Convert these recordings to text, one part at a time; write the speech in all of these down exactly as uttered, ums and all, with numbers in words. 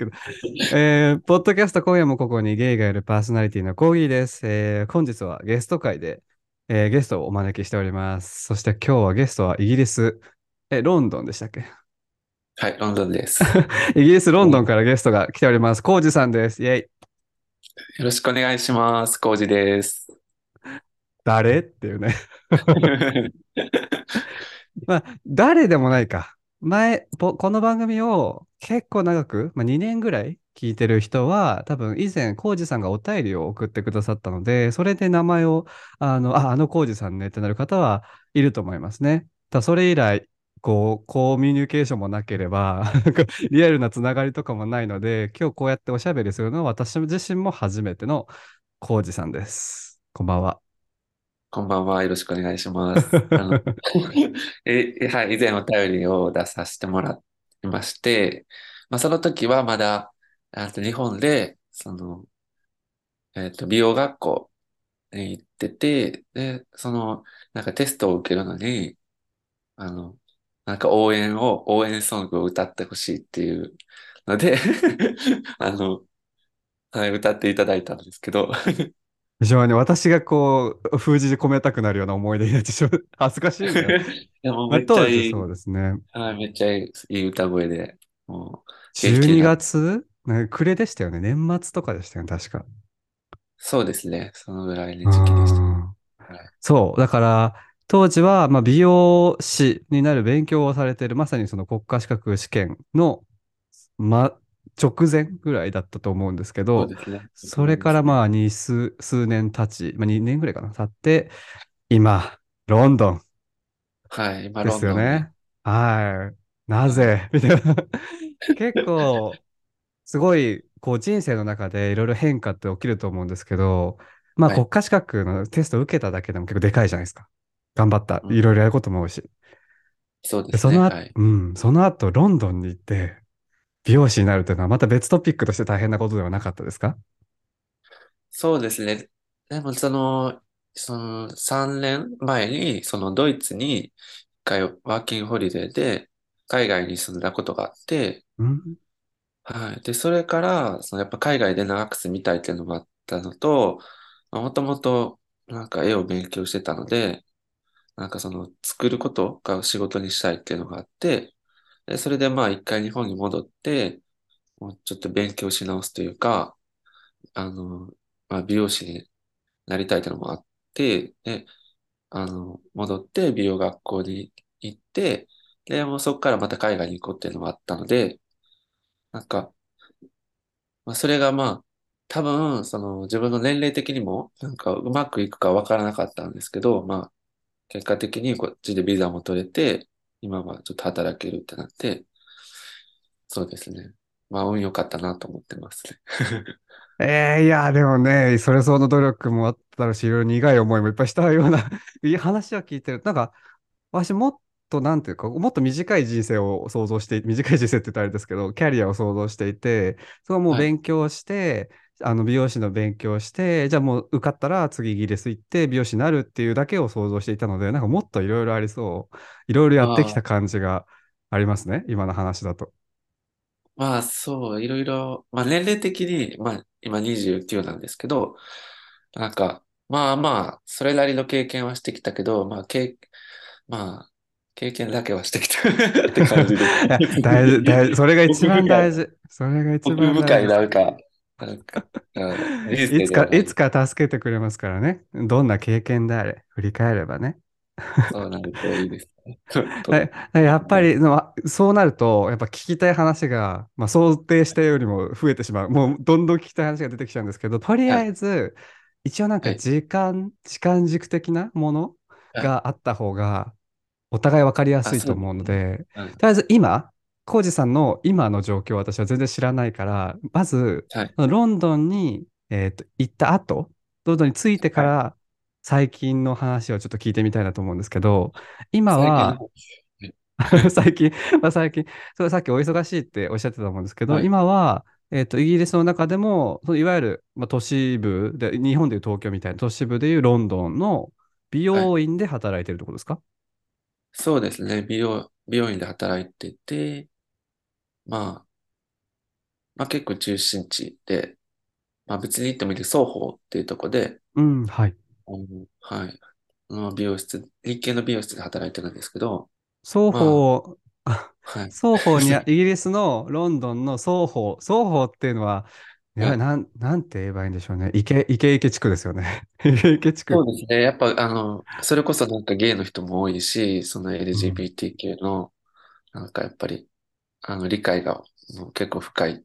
けど、えー、ポッドキャスト今夜もここにゲイがいるパーソナリティのコーギーです。えー、本日はゲスト会で、えーゲストをお招きしております。そして今日はゲストはイギリス、え、ロンドンでしたっけ？ はい、ロンドンです。 イギリス、ロンドンよからゲストが来ております。コージさんです。イェイ。 ろしくお願いします。コウジです。 誰っていうね。まあ、誰でもないか。前、ぽこの番組を結構長く、まあ、にねんぐらい聞いてる人は、多分以前、コウジさんがお便りを送ってくださったので、それで名前を、あの、あ、あのコウジさんねってなる方はいると思いますね。ただそれ以来、こう、コミュニケーションもなければ、なんかリアルなつながりとかもないので、今日こうやっておしゃべりするのは私自身も初めてのコウジさんです。こんばんは。 こんばんは。よろしくお願いします。あの、え、えはい、以前お便りを出させてもらいまして、まあ、その時はまだ、あと日本で、その、えっと、美容学校に行ってて、で、その、なんかテストを受けるのに、あの、なんか応援を、応援ソングを歌ってほしいっていうのであの、はい、歌っていただいたんですけど非常に私がこう、封じ込めたくなるような思い出になってしまう。恥ずかしいな。まあ、 でもめっちゃ当時いい、 そうですね。 はい、めっちゃいい、いい歌声で、もう、元気 12 になって、 月、ね、暮れでしたよね。年末とかでしたよね、確か。 そうですね、そのぐらいうーの時期でした。 ん。 はい。 そう。だから、当時は、まあ、美容師になる勉強をされている、まさにその国家資格試験の、ま、直前ぐらいだったと思うんですけど、 そうですね、だとそれ思いますね。 からまあ、に数、数年経ち、まあ、にねんぐらいかな、経って、今、ロンドンはい、今、 でロンドンに、 すよね。はい。なはい、 ぜみたいな。結構、すごい、こう人生の中でいろいろ変化って起きると思うんですけど、まあはい、 国家資格のテストを受けただけでも結構でかいじゃないですか。頑張った。 うん、 いろいろやることも多いし。で、 そうですね、 その後、 はい。 うん、その後ロンドンに行って美容師になるというのはまた別トピックとして大変なことではなかったですか？ そうですね。でも、その、そのさんねんまえに、そのドイツに一回ワーキングホリデーで海外に住んだことがあって、 うん。 はい。で、それから、そのやっぱ海外で長く住みたいっていうのもあったのと、もともとなんか絵を勉強してたので、なんかその作ることが仕事にしたいっていうのがあって、で、それでまあ一回日本に戻って、もうちょっと勉強し直すというか、あの、まあ美容師になりたいっていうのもあって、で、あの、戻って美容学校に行って、で、もうそこからまた海外に行こうっていうのもあったので、なんか、まあ、それがまあ、多分、その自分の年齢的にも、なんかうまくいくかわからなかったんですけど、まあ、結果的にこっちでビザも取れて、今はちょっと働けるってなって、そうですね。まあ、運良かったなと思ってますね。 えー、いや、でもね、それ相応の努力もあったろうし、いろいろ苦い思いもいっぱいしたようないい話は聞いてる。なんか、私もっとなんていうか、もっと短い人生を想像してい、短い人生って言ったらあれですけど、キャリアを想像していて、そこはもうはい。 勉強して、あの美容師の勉強して、じゃあもう受かったら次イギリス行って美容師になるっていうだけを想像していたので、なんかもっといろいろありそう、いろいろやってきああ、 た感じがありますね、今の話だと。 まあ、そう、いろいろ、まあ、年齢的に、まあ、今にじゅうきゅうなんですけど、なんか、まあまあ、それなりの経験はしてきたけど、まあ、経、まあ、経験だけはしてきたって感じです。 いや、大事、大事、それが一奥深い、 番大事。それが一奥深い、 番大事。 なんか、なんか、うん人いつか、 生ではない。 いつか助けてくれますからね。どんな経験であれ、振り返ればね。 そうなるといいですね。と、 えやっぱり、のそうなると、やっぱ聞きたい話が、まあ、想定したよりも増えてしまう。もうどんどん聞きたい話が出てきちゃうんですけど、とりあはい、 えず、一応なんかはい、 時間、時間軸的なものはい。 があった方が、お互い分かりやすあ、 いと思うそうですね。 ので、 はい、 とりあえず今、浩二さんの今の状況を私は全然知らないから、まず、 はい、 ロンドンに、えーと、行った後、ロンドンに着いてかはい。 ら最近の話をちょっと聞いてみたいなと思うんですけど、今は、 最近の方。 最近、まあ、最近、そうさっきお忙しいっておっしゃってたと思うんですけど、 はい、 今は、えっと、イギリスの中でも、そのいわゆる、まあ、都市部で、日本でいう東京みたいな都市部でいうロンドンの美はい。 容院で働いてるところですか？ そうですね。美容、美容院で働いてて、まあ、 まあ結構中心地で、まあ別に言ってもいいけど、双方っていうところで、 うん、はい。 あのはい。あの美容室、日系の美容室で働いてるんですけど、 双ま方、あ、 あ、はい。 双方にあ、イギリスのロンドンの双方、双方っていうのは、いや、 はい。 なん、なんて言えばいいんでしょうね。イケ、イケイケ地区ですよね。イケイケ地区。 そうですね。やっぱ、あの、それこそなんかゲイの人も多いし、そのうん。 エルジービーティーキュー の、なんかやっぱり、あの、理解がもう結構深いって、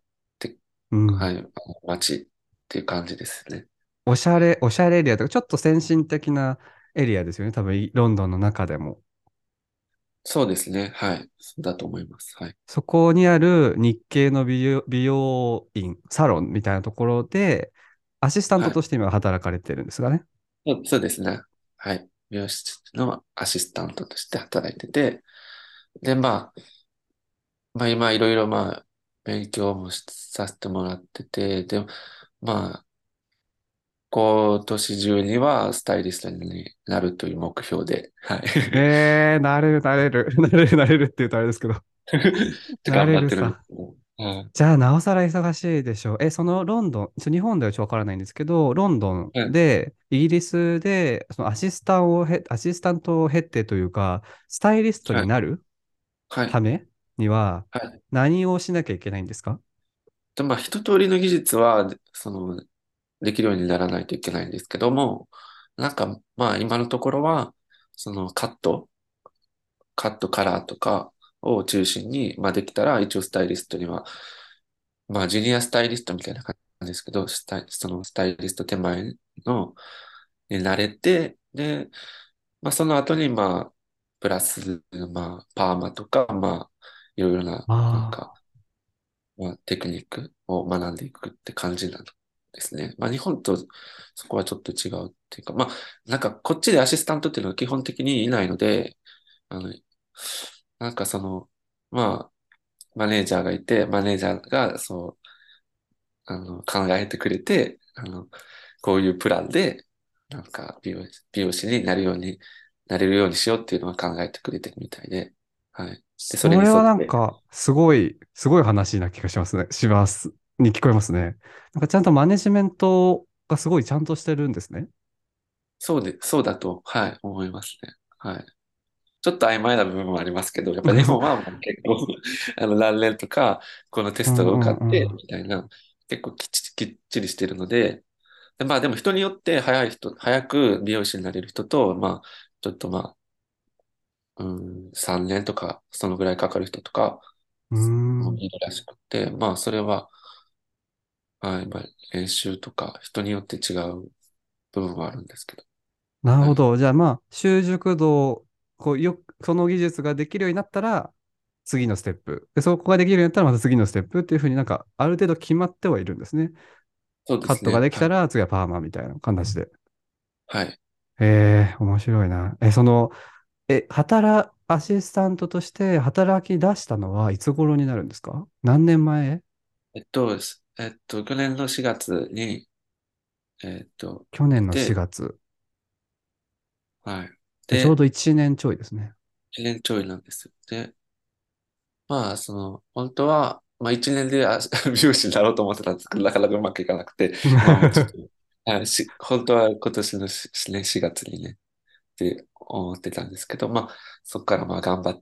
うん。 はい、あの街っていう感じですね。 おしゃれ、おしゃれエリアとか、ちょっと先進的なエリアですよね。多分、いロンドンの中でも。 そうですね。はい。そうだと思います。はい。 そこにある日系の美容、美容院、サロンみたいなところで、アシスタントはい。 として今働かれてるんですがね。 そうそうですね。はい。美容室のアシスタントとして働いてて、で、まあ、まあ今いろいろまあ、勉強もしさせてもらってて、で、まあ、今年中にはスタイリストになるという目標で、はい。 えー、なれる、なれる、なれる、なれるって言うとあれですけど。 ってな頑張ってるんですれるさ。 けど。はい。 じゃあ、なおさら忙しいでしょう。え、そのロンドン、ちょ日本ではちょっとわからないんですけど、ロンドンはい。 で、イギリスで、そのアシスタントをへ、アシスタントを経てというか、スタイリストはい。 になるはい。 ためには、 はい。 何をしなきゃいけないんですか？ で、まあ、一通りの技術は、その、できるようにならないといけないんですけども、なんか、まあ、今のところは、その、カット、カットカラーとかを中心に、まあ、できたら、一応スタイリストには、まあ、ジュニアスタイリストみたいな感じですけど、スタイ、そのスタイリスト手前の、に慣れて、で、まあ、その後に、まあ、プラス、まあ、パーマとか、まあ、いろいろな、なんか、 あまあ、テクニックを学んでいくって感じなんですね。まあ、日本とそこはちょっと違うっていうか、まあ、なんか、こっちでアシスタントっていうのは基本的にいないので、あの、なんかその、まあ、マネージャーがいて、マネージャーが、そう、あの、考えてくれて、あの、こういうプランで、なんか美容、美容師になるように、なれるようにしようっていうのは考えてくれてるみたいで、はい。で、それにそれはなん沿って、 か、すごい、すごい話な気がしますね。します。に聞こえますね。なんかちゃんとマネジメントがすごいちゃんとしてるんですね。 そうで、そうだと、はい、思いますね。はい。ちょっと曖昧な部分もありますけど、やっぱり日本はもう結構あの、何年とか、このテストがうんう受かって、 んうん。 みたいな、結構きっちり、きっちりしてるので、でまあでも人によって早い人、早く美容師になれる人と、まあ、ちょっとまあ、うん、さんねんとか、そのぐらいかかる人とか、 うーん。 もいるらしくて、まあそれは、はい、まあ、練習とか人によって違う部分はあるんですけど、はい。 なるほど。じゃあまあ、習熟度、こう、よ、その技術ができるようになったら、次のステップ。で、そこができるようになったら、また次のステップっていうふうになんか、ある程度決まってはいるんですね。 そうでカットがすね。はい。 できたら、次はパーマみたいな形で。 はい。 ええ、面白いな。え、その、え、働、アシスタントとして働き出したのはいつ頃になるんですか？何年前？ えっと、すえっと、去年のしがつに、えっと、 去年ので、 しがつ。 はい。 で、ちょうで、 どいちねんちょいですね。 いちねんちょいなんですよ。で、まあ、その、本当は、まあ、いちねんであ美容師になろうと思ってたんですけど、なかなかうまくいかなくて、まあ、もうちょっと、はい、し、本当は今年のし、ね、しがつにね、って思ってたんですけど、まあ、そこからまあ頑張って、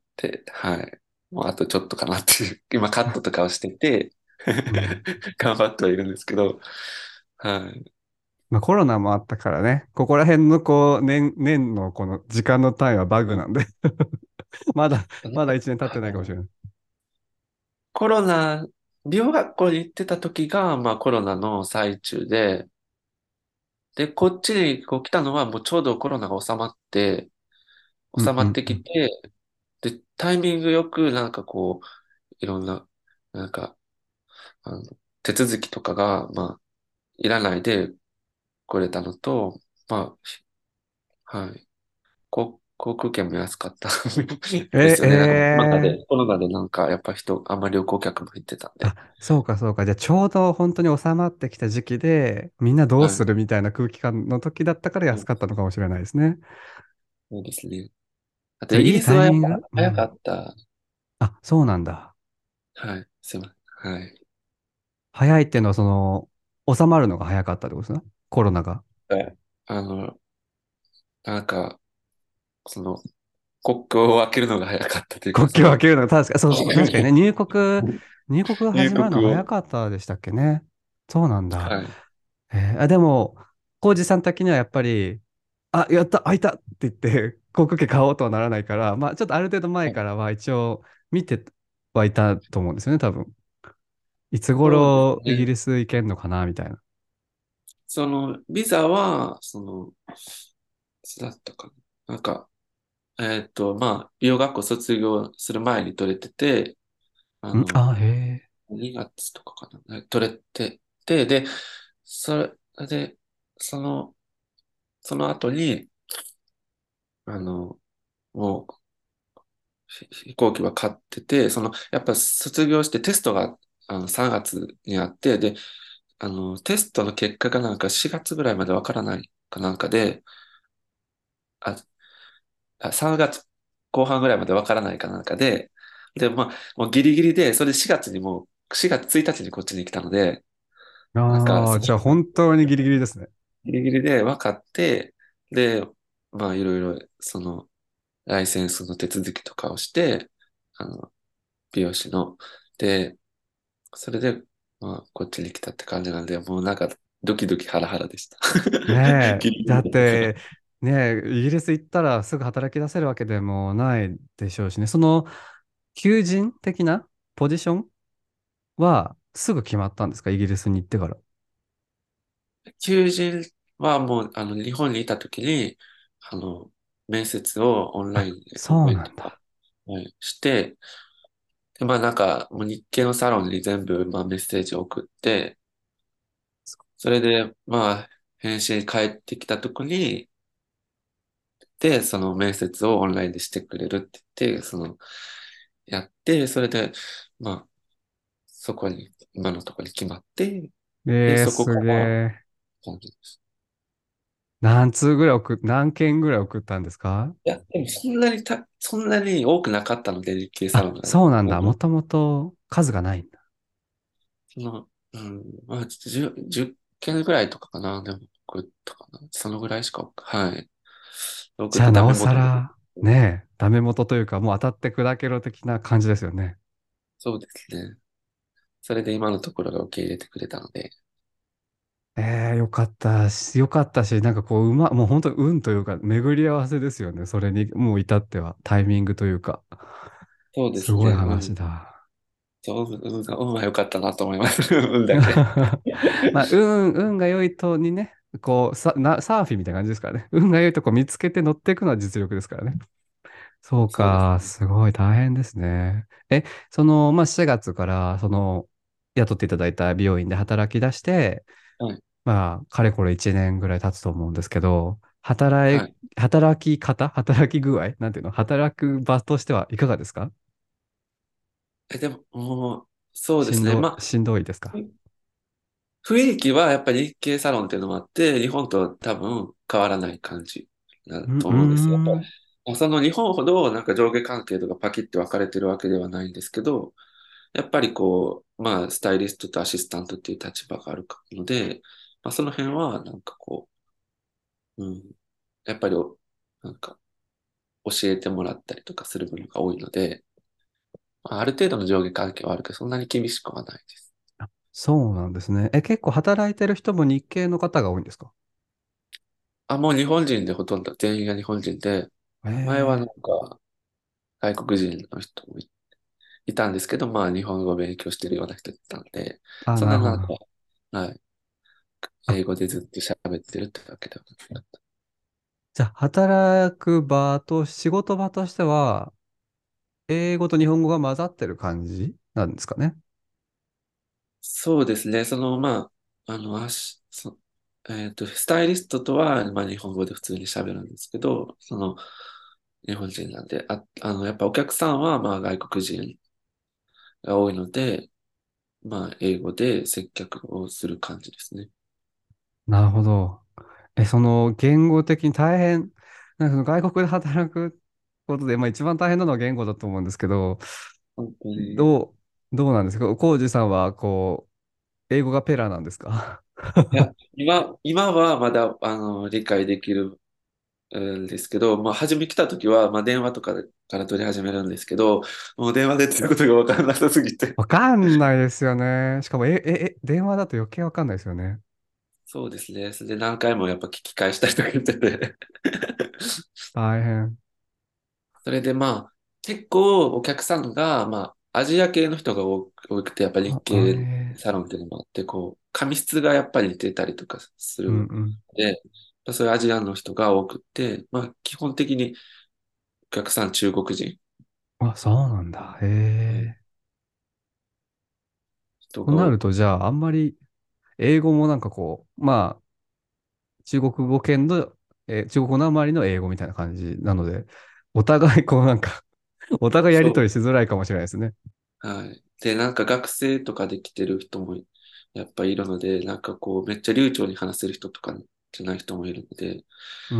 はい。もうあとちょっとかなっていう、今カットとかをしててうん。 頑張ってはいるんですけど、はい。 まあコロナもあったからね、ここら辺のこう、年、年のこの時間の単位はバグなんでまだ、まだいちねん経ってないかもしれない。 コロナ、美容学校に行ってた時が、まあコロナの最中で、で、こっちにこう来たのはもうちょうどコロナが収まって、 うん収まってうんうん。 きて、で、タイミングよくなんかこう、いろんな、なんか、あの、手続きとかが、まあ、いらないで来れたのと、まあ、はい。航、航空券も安かったでえ、 すよね。なんかコロナえーで、コロナでなんかやっぱ人、あんまり旅行客も減ってたんで。 あ、そうかそうか。じゃあちょうど本当に収まってきた時期で、みんなどうはい。 するみたいな空気感の時だったから安かったのかもしれないですね。 そうですね。あと、 じゃあいいイギリスはやっタイミング。 ぱ早かうん。 った。 あ、そうなんだ。 はい。すいません。はい。 早いっていうのは、その、収まるのが早かったってことですね。コロナが。 はい。あの、なんか、その、国境を開けるのが早かったというか、 国その、 境を開けるのが、確か、そうそう、確かにね、入国、入国が入始まるの国を、 早かったでしたっけね。そうなんだ。 はい。 えーあ、でも、浩二さん的にはやっぱり、あ、やった、開いたって言って、航空券買おうとはならないから、まあ、ちょっとある程度前からは一応見てはいたと思うんですよね、多分。いつそうです頃イギね。 リス行けんのかな、みたいな。 その、ビザは、その、いつだったかな。なんか、えっと、まあ、美容学校卒業する前に取れてて、あん、 の、 あ、へえ。 にがつとかかな。取れてて、で、それで、その、その後に、あの、もう、ひ飛行機は買ってて、その、やっぱ卒業してテストが、あの、さんがつにあって、で、あの、テストの結果がなんかしがつぐらいまでわからないかなんかで、あ、あさんがつこう半ぐらいまでわからないかなんかで、で、まあ、もうギリギリで、それでしがつにもう、しがつついたちにこっちに来たので、なんか、 ああ、 その、 じゃあ本当にギリギリですね。 ギリギリで分かって、で、まあ、いろいろ、その、ライセンスの手続きとかをして、あの、美容師の。で、それで、まあ、こっちに来たって感じなんで、もうなんか、ドキドキハラハラでした。 ねえ。 ギリギだっリだったから。 て、ねえ、イギリス行ったらすぐ働き出せるわけでもないでしょうしね。その、求人的なポジションはすぐ決まったんですか、イギリスに行ってから。 求人はもう、あの、日本にいた時に、あの、面接をオンラインあ、 でそう覚えとか、 なんだ。 はい、して、で、まあなんか、もう日系のサロンに全部、まあメッセージを送って、それで、まあ、返信返ってきたとこに、で、その面接をオンラインでしてくれるって言って、その、やって、それで、まあ、そこに、今のところに決まって、で、 えー、 そこすげから、 え。 感じです。 何通ぐらい送っ、何件ぐらい送ったんですか？ いや、でもそんなにた、そんなに多くなかったので、日系サロあ、 ンが。 そうなんだ。もあの、 ともと数がないんだ。 その、うん、まあ、じゅう、じゅっけんぐらいとかかな。でも、送ったかな。そのぐらいしか、はい。送ってダじゃあなおメ元で。 さら、ねえ、ダメ元というか、もう当たって砕けろ的な感じですよね。 そうですね。それで今のところが受け入れてくれたので。 ええ、よかったし、よかったし、なんかこう、うま、もう本当に運というか、巡り合わせですよね。それに、もう至っては、タイミングというか、 そうですごいすね。うん。 話だ。 そう、運が、運は良かったなと思います。運だけ。 まあ、運、運が良いとにね、こう、さ、な、サーフィンみたいな感じですからね。運が良いとこ見つけて乗っていくのは実力ですからね。そうか、 そうですね。 すごい大変ですね。え、その、まあ、しがつから、その、雇っていただいた美容院で働き出して、 はい。 まあ、かれこれいちねんぐらい経つと思うんですけど、働い、 はい。 働き方、働き具合、なんていうの、働く場としてはいかがですか？ え、でも、もう、そうですね。 しんど、 まあ、 しんどいですか？ 雰囲気はやっぱり日系サロンっていうのもあって、日本と多分変わらない感じだうん、うとー思うんですよ。やっぱん。 り、その日本ほどなんか上下関係とかパキッて分かれてるわけではないんですけど、やっぱりこう、まあ、スタイリストとアシスタントっていう立場があるので、まあ、その辺はなんかこう、うん、やっぱりおなんか教えてもらったりとかする部分が多いので、まあ、ある程度の上下関係はあるけど、そんなに厳しくはないです。 そうなんですね。え、結構働いてる人も日系の方が多いんですか？ あ、もう日本人でほとんど全員が日本人で、 え前はなんえ。 か外国人の人もい、いたんですけど、まあ日本語を勉強してるような人だったんで、 あ、 そんななんか、 なるほど。 はい、 あ、 英語でずっと喋ってるってわけではなかった。 じゃあ、働く場と、仕事場としては、英語と日本語が混ざってる感じなんですかね。 そうですね。その、まあ、あの、あし、そ、えっと、スタイリストとは、まあ、日本語で普通に喋るんですけど、その、日本人なんで、あ、あの、やっぱお客さんは、まあ、外国人が多いので、まあ、英語で接客をする感じですね。 なるほど。え、その言語的に大変、なんかその外国で働くことで、まあ一番大変なのは言語だと思うんですけど、 本当に。 どう、どうなんですか、浩二さんは、こう、 英語がペラなんですか？ いや、今、今はまだ、あの、理解できるんですけど、まあ、初め来た時は、まあ、電話とかから取り始めるんですけど、もう電話でっていうことが分からなさすぎて。 わかんないですよね。しかも、え、え、え、電話だと余計わかんないですよね。 そうですね。それで何回もやっぱ聞き返したりとか言ってて。 大変。 それでまあ、結構お客さんが、まあ、アジア系の人が多多くて、やっぱり日あ、あ系えサロンっていうのもあって、こう、髪質がやっぱり似てたりとかすー、うんるうん。 ので、そういうアジアの人が多くて、まあ、基本的にお客さん中国人、 あ、そうなんだ。へはい、 え。 人が多く、 となると、じゃあ、あんまり、英語もなんかこう、まあ、中国語圏の、えー中国語のあまりの英語みたいな感じなので、お互いこうなんかお互いやりとりそう、 しづらいかもしれないですね。 はい。で、なんか学生とかで来てる人もやっぱりいるので、なんかこう、めっちゃ流暢に話せる人とかじゃない人もいるので、 うん。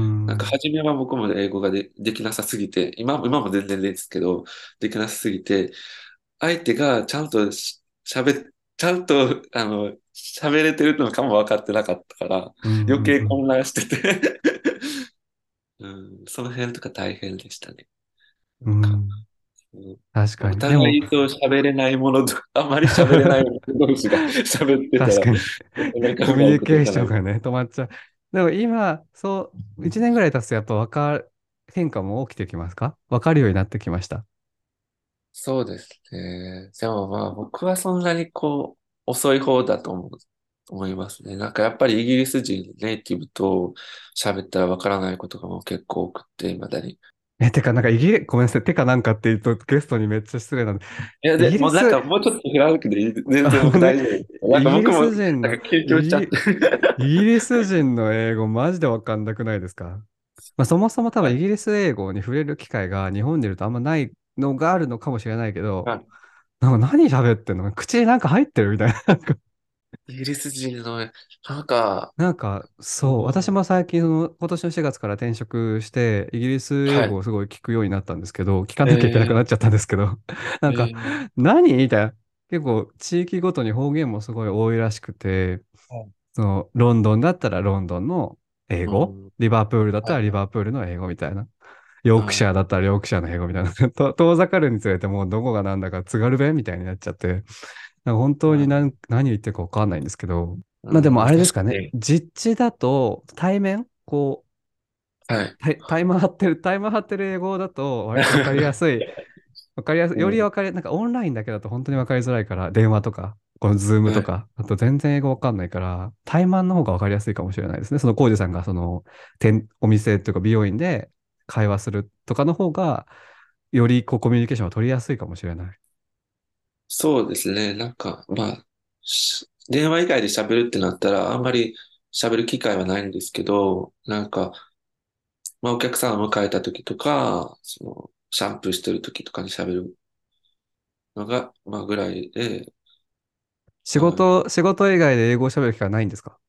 なんか初めは僕も英語がで、できなさすぎて、今も、今も全然ですけど、できなさすぎて、相手がちゃんとし喋っ、ちゃんと、あの、喋れてるのかも分かってなかったから、 うんう余計んうん。 混乱しててうん、その辺とか大変でしたね。なうんか、 ん。 うん、 確かに。でお互もいと喋れないものと、あまり喋れない者同士が喋ってたら、 確かに。 お互い考えるコミュニケーことじゃない。 ションがね、止まっちゃう。でも今、そう、いちねんぐらい経つとやっぱわかる、変化も起きてきますか？わかるようになってきました。 そうですね。でもまあ僕はそんなにこう遅い方だと思う、思いますね。なんかやっぱりイギリス人ネイティブと喋ったらわからないことがもう結構多くて、未だに。 え、てか、なんかイギリ、ごめんなさい。てかなんかって言うとゲストにめっちゃ失礼なんで、 いや、 イで、 ギリス、 もうなんかもうちょっとフランクでいい、全然あのね、 僕大丈夫。なんイギリか僕もス人の、 なんか緊張しちゃって。 イギ、イギリス人の英語マジでわかんなくないですか？まあそもそも多分イはい。 ギリス英語に触れる機会が日本にいるとあんまないのがあるのかもしれないけど、 はい。 なんか何喋ってんの口になんか入ってるみたいな。なんかイギリス人の、なんか、 なんか、 うそう、私ん、 も最近その、今年のしがつから転職して、イギリス英はい。 語をすごい聞くようになったんですけど、聞かなきゃいけなくなっえちゃったんですけど、なー、 んか、 えー、 何みたいな。結構、地域ごとに方言もすごい多いらしくて、 はい。 その、ロンドンだったらロンドンの英語、 うん、 リバープールだったらリはい。 バープールの英語みたいな。ヨークシャーはい。 だったらヨークシャーの英語みたいな。と遠ざかるにつれてもうどこがなんだか津軽弁みたいになっちゃって、なんか本当にはい。 何、何言ってるかわかんないんですけど、まあでうん、 もあれですかね。 確かに。 実地だと対面こう、 はい。 タイ、タイマー張ってる、タイマー張ってる英語だと割とわかりやすい。わかりやすい。よりうん、 わかり、なんかオンラインだけだと本当にわかりづらいから、電話とか、このズームはい。 とか、あと全然英語わかんないから、タイマンの方がわかりやすいかもしれないですね。そのコウジさんがその、店、お店というか美容院で会話するとかの方が、よりこうコミュニケーションが取りやすいかもしれない。 そうですね。なんか、まあ、し電話以外で喋るってなったら、あんまり喋る機会はないんですけど、なんか、まあ、お客さんを迎えた時とか、その、シャンプーしてる時とかに喋るのが、まあ、ぐらいで、 仕はい。 事、仕事以外で英語を喋る機会はないんですか？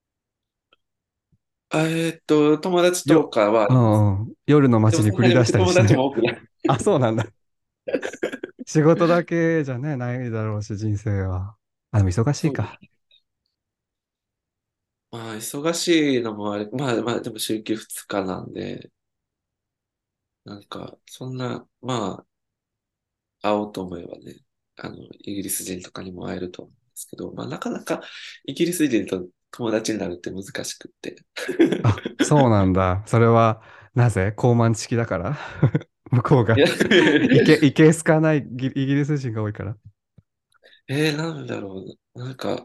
あえーっと、友達とよ、 かはあうります。 んうん。夜のでも、 街にそんなに繰り出したり僕友達しない？ も多くない。 あ、そうなんだ。仕事だけじゃね、ないだろうし、人生は。あ、でも忙しいか。 そうです。まあ、忙しいのもあれ、まあまあ、でも週休ふつかなんで、なんか、そんな、まあ、会おうと思えばね、あの、イギリス人とかにも会えると思うんですけど、まあ、なかなかイギリス人と友達になるって難しくって。 あ、そうなんだ。それは、なぜ高慢チキだから向こうがいや、 いけ、いけすかないギイギリス人が多いから。 えー、なんだろうな。なんか、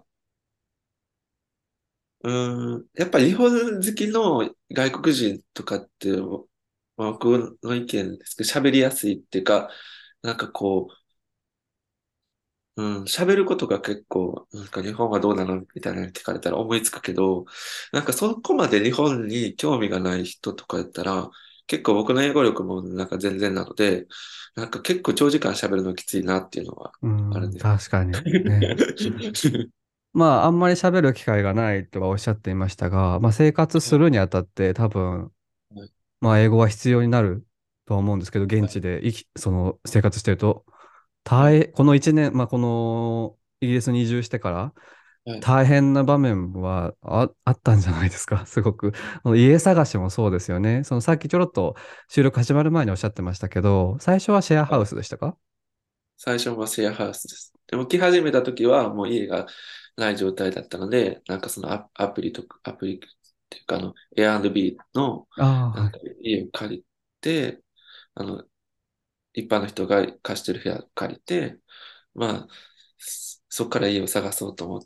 うーん、やっぱり日本好きの外国人とかって、まあ、僕の意見ですけど、喋りやすいっていうか、なんかこう、うん、喋ることが結構、なんか日本はどうなのみたいなの聞かれたら思いつくけど、なんかそこまで日本に興味がない人とかやったら、結構僕の英語力もなんか全然なので、なんか結構長時間喋るのきついなっていうのはうん、 あるんですよ。 確かに。ね。まあ、あんまり喋る機会がないとはおっしゃっていましたが、まあ、生活するにあたって多分、 はいまあ、英語は必要になるとは思うんですけど、現はい地で生き、その生活してると、 はい大このいちねん、まあ、このイギリスに移住してから、 はい。 大変な場面はあ、あったんじゃないですか、すごく。あの家探しもそうですよね。そのさっきちょろっと収録始まる前におっしゃってましたけど、最初はシェアハウスでしたか？ 最初はシェアハウスです。でも来始めた時はもう家がない状態だったので、なんかそのア、アプリとか、アプリっていうかあの、エーアンドビー のああ、 なんかはい。 家を借りて、あの、一般の人が貸してる部屋を借りて、まあ、そそこから家を探そうと思って、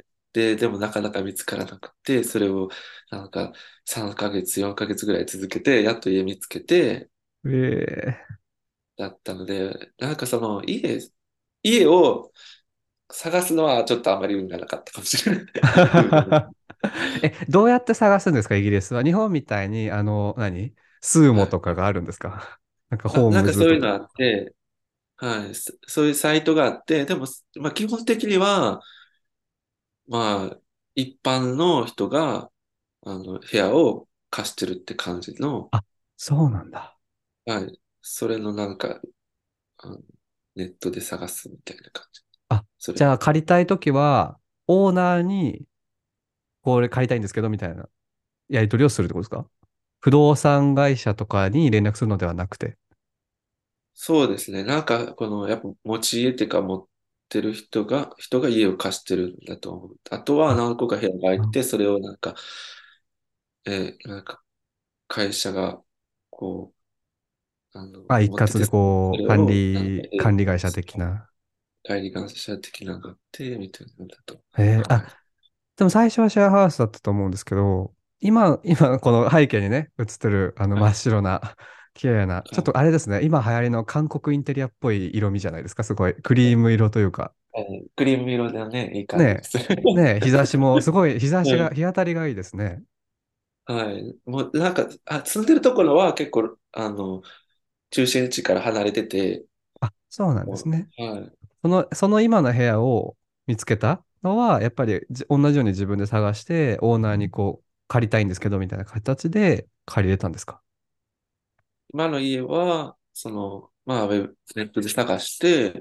で、でもなかなか見つからなくて、それをなんかさんかげつ、よんかげつぐらい続けて、やっと家見つけて、 ええ。 だったので、なんかその家、家を探すのはちょっとあまり運がなかったかもしれない。運がえ、どうやって探すんですか、イギリスは？日本みたいに、あの、何スーモはい。 とかがあるんですか？なんかあ、 ホーなんかムズとか。 そういうのあって、はい。そそういうサイトがあって、でも、まあ基本的には、まあ、一般の人が、あの、部屋を貸してるって感じの、 あ、そうなんだ。 はい。それのなんか、あのネットで探すみたいな感じ。 あ、 それ。 じゃあ借りたいときは、オーナーに、これ借りたいんですけど、みたいなやり取りをするってことですか？不動産会社とかに連絡するのではなくて。 そうですね。なんか、この、やっぱ持ち家っていうか持ってる人が、人が家を貸してるんだと思う。あとはあ、 何個か部屋が空いてうん。 て、それをなんか、えーなんか会社が、こう、あの、 あ、一括で持ってて、そこう、管れを、なんか、 理、 え管理会社的な。 代理会社的なのがあって、みたいなんだと。 えーあ、 はい。 でも最初はシェアハウスだったと思うんですけど、今、今この背景にね、映ってるあの真っはい。 白な、綺麗な、ちょっはい。 とあれですね、今流行りの韓国インテリアっぽい色味じゃないですか、すごい。クリーム色というか。 はい、クリーム色でね、いい感じでねす。 え、ねえ、日差しも、すごい日差しが、 うん。 日当たりがいいですね。 はい。もうなんか、あ、住んでるところは結構、あの、中心地から離れてて、 あ、そうなんですもね。 う、はい。 その、その今の部屋を見つけたのは、やっぱりじ同じように自分で探して、オーナーにこう、借りたいんですけど、みたいな形で借りれたんですか？ 今の家は、その、まあ、ウェブ、ネットで探して、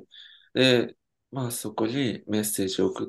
で、まあ、そこにメッセージを送って、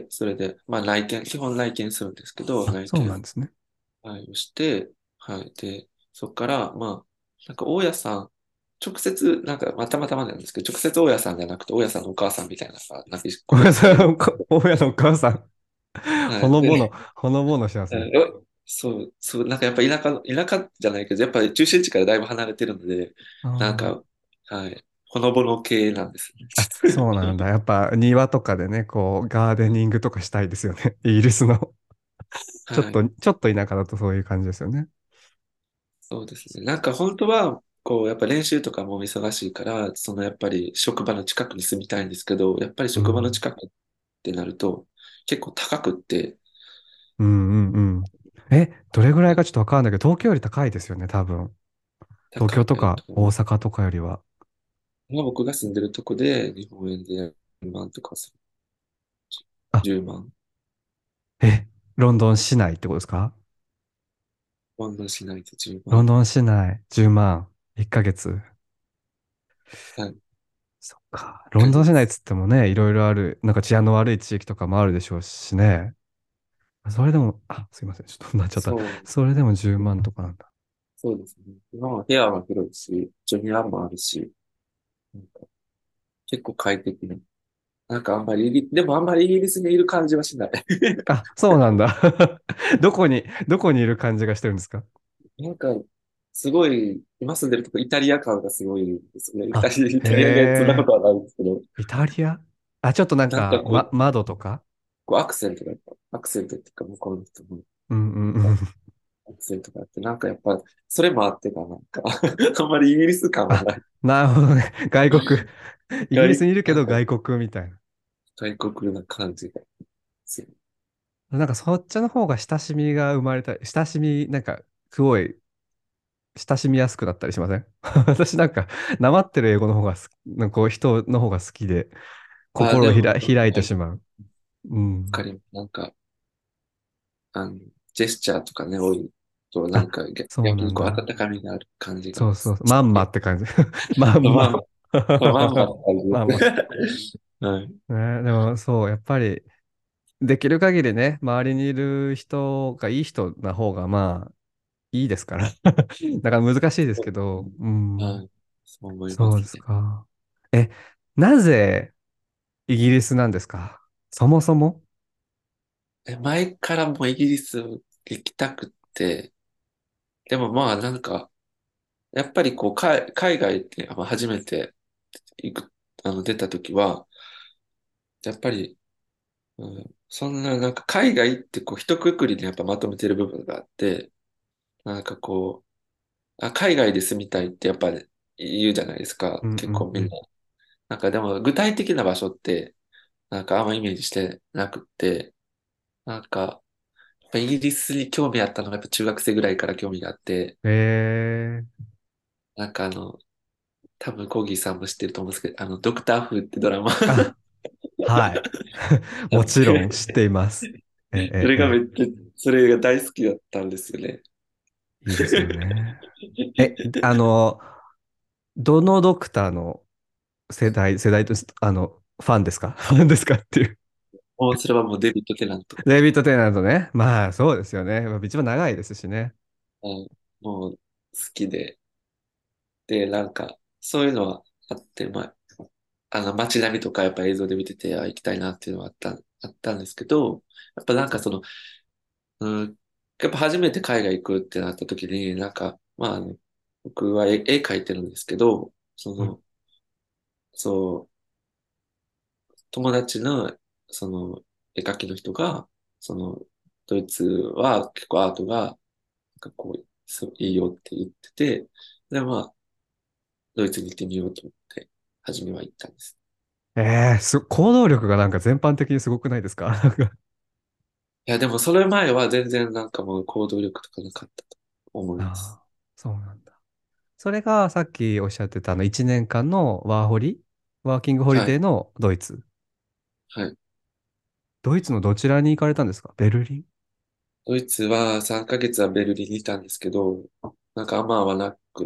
それで、まあ、内見、基本内見するんですけど、 あ、そうなん内見、 ですね。 はい、をして、はい。で、そこから、まあ、なんか、大家さん、直接、なんか、まあたまたまなんですけど、直接大家さんじゃなくて、大家さんのお母さんみたいなのが、なんかごめんなさい、 個別にいる。 おか親のお母さん。 はい。で、 ほのぼの、ほのぼのしますね。 はい、おそう、そう、なんかやっぱ田舎の、田舎じゃないけど、やっぱり中心地からだいぶ離れてるので、なんあか、はい、ほのぼの系なんですね。 あ、あ、そうなんだ。やっぱ庭とかでね、こう、ガーデニングとかしたいですよね。イギリスの。ちょっはい、 と、ちょっと田舎だとそういう感じですよね。 そうですね。なんか本当は、こう、やっぱ練習とかも忙しいから、そのやっぱり職場の近くに住みたいんですけど、やっぱり職場のうん。 近くってなると、結構高くって、 うんうんうん。え、どれぐらいかちょっとわかんないけど、東京より高いですよね、多分。東京高いとかと、 大阪とかよりは。 今僕が住んでるとこで日本円でじゅうまんとかする。 あ、 じゅうまん。 え、ロンドン市内ってことですか？ ロンドン市内でじゅうまん。 ロンドン市内じゅうまん。いっかげつ。 はい。 そっか。ロンドン市内っかげつ。 つってもね、いろいろある、なんか治安の悪い地域とかもあるでしょうしね。それでも、あ、すいません。ちょっとなっちゃった。 そう。 それでもじゅうまんとかなんだ。 そうですね。今は部屋は広いし、ジュニアもあるし、なんか結構快適な。なんかあんまりイギリ、でもあんまりイギリスにいる感じはしない。 あ、そうなんだ。どこに、どこにいる感じがしてるんですか？ なんか、すごい、今住んでるとこイタリア感がすごいですね。イタあ、 リア、イへタリアでそんなことはないんですけど、 え、イタリア。あ、ちょっとなんなんかか、ま、 こう、 窓とか。 こうアクセントが、アクセントっていうか向こうの人のうんうんうん。 アクセントがあって、なんかやっぱ、それもあってかなんかあんまりイギリス感はあ、 ない。 なるほどね。外国。イギリス外、 にいるけなんかど外国みたいな。 外国な感じがする。 なんかそっちの方が親しみが生まれたり、親しみ、なんか、すごい親しみやすくなったりしません？私なんか、なまってる英語の方が好き、なんかこう人の方が好きで、 あ、でも、 心をひら開いてはい、 しまう。うん。 わかります。なんか、あの、ジェスチャーとかね、多いと、なんあ、 か逆そう逆にこう、 なんだ。 温かみがある感じがしそうそうそう。まんまて、 って感じ。まんま。 まんま、まんまって感じまんま。 です。はい。 ね、でもそう、やっぱり、 できる限りね、周りにいる人がいい人な方がまあいいですから。だから難しいですけど、うん、 はい。そう思いまそうですすね。 か。え、なぜイギリスなんですか？そもそも。 え、前からもうイギリス行きたくって、でもまあなんか、やっぱりこう、海、海外ってまあ初めて行く、あの、出た時は、やっぱり、うん、そんななんか海外ってこう、一括りでやっぱまとめてる部分があって、なんかこう、あ、海外で住みたいってやっぱり言うじゃないですか。 うんう結構みんな。 んうん。 なんかでも具体的な場所って、なんかあんまイメージしてなくって、なんか、やっぱイギリスに興味あったのがやっぱ中学生ぐらいから興味があって、 えー、 なんかあの、多分コーギーさんも知ってると思うんですけど、あの、ドクター風ってドラマあ、はい。 あもって、 ちろん知っています。え、 それえ、え、 がめっちゃ、それが大好きだったんですよね。 いいですよね。え、あの、どのドクターの世代、世代とし、あの、ファンですか？ファンですかっていう。 もうそれはもうデビッド・テナント。 デイビッド・テナントね。まあ、そうですよね。まあ一番長いですしね。 はい、もう好きで、で、なんか、そういうのはあって、まあ、あの、街並みとかやっぱ映像で見てて、あ、行きたいなっていうのはあった、あったんですけど、やっぱなんかその、うん、やっぱ初めて海外行くってなった時に、なんか、まあ、あの僕は絵、絵描いてるんですけど、そうん。 の、そう、友達の、その、絵描きの人が、その、ドイツは結構アートが、なんかこう、そういいよって言ってて、で、まあ、ドイツに行ってみようと思って、初めは行ったんです。 えー、す、行動力がなんか全般的にすごくないですか？なんか。 いや、でもそれ前は全然なんかもう行動力とかなかったと思います。 ああ、そうなんだ。それがさっきおっしゃってたあのいちねんかんのワーホリ、ワーキングホリはい。 デーのドイツ。 はい。 ドイツのどちらに行かれたんですか？ベルリン？ ドイツはさんかげつはベルリンにいたんですけど、なんかあんま合わなくって。